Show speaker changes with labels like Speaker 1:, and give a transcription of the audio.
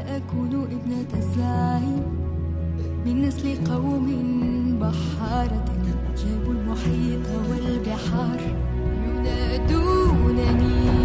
Speaker 1: أكون ابنة الزعيم من نسل قوم بحارة جابوا المحيط والبحار ينادونني